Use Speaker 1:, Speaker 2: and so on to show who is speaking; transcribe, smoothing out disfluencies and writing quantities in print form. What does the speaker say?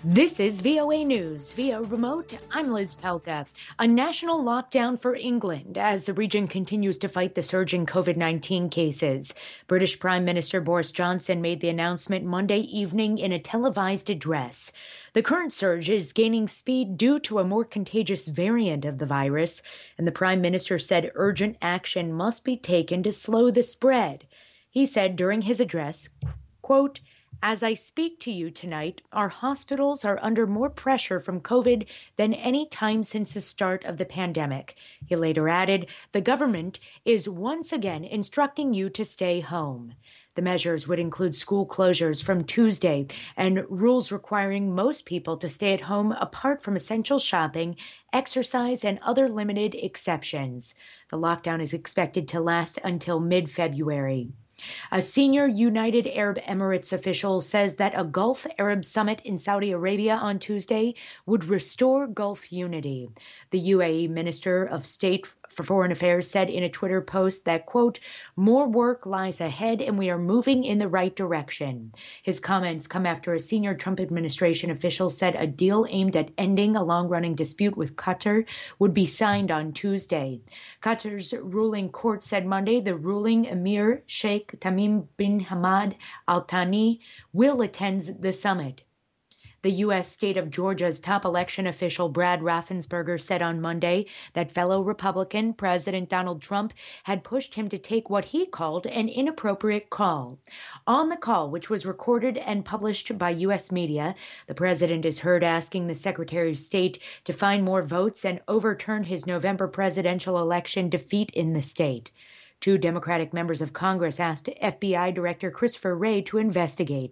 Speaker 1: This is VOA News. Via remote, I'm Liz Pelka. A national lockdown for England as the region continues to fight the surging COVID-19 cases. British Prime Minister Boris Johnson made the announcement Monday evening in a televised address. The current surge is gaining speed due to a more contagious variant of the virus, and the Prime Minister said urgent action must be taken to slow the spread. He said during his address, quote, "As I speak to you tonight, our hospitals are under more pressure from COVID than any time since the start of the pandemic." He later added, "The government is once again instructing you to stay home." The measures would include school closures from Tuesday and rules requiring most people to stay at home apart from essential shopping, exercise, and other limited exceptions. The lockdown is expected to last until mid-February. A senior United Arab Emirates official says that a Gulf Arab summit in Saudi Arabia on Tuesday would restore Gulf unity. The UAE Minister of State for Foreign Affairs said in a Twitter post that, quote, "More work lies ahead and we are moving in the right direction." His comments come after a senior Trump administration official said a deal aimed at ending a long-running dispute with Qatar would be signed on Tuesday. Qatar's ruling court said Monday the ruling Emir Sheikh Tamim bin Hamad Al Thani will attend the summit. The U.S. state of Georgia's top election official Brad Raffensperger said on Monday that fellow Republican President Donald Trump had pushed him to take what he called an inappropriate call. On the call, which was recorded and published by U.S. media, the president is heard asking the Secretary of State to find more votes and overturn his November presidential election defeat in the state. Two Democratic members of Congress asked FBI Director Christopher Wray to investigate.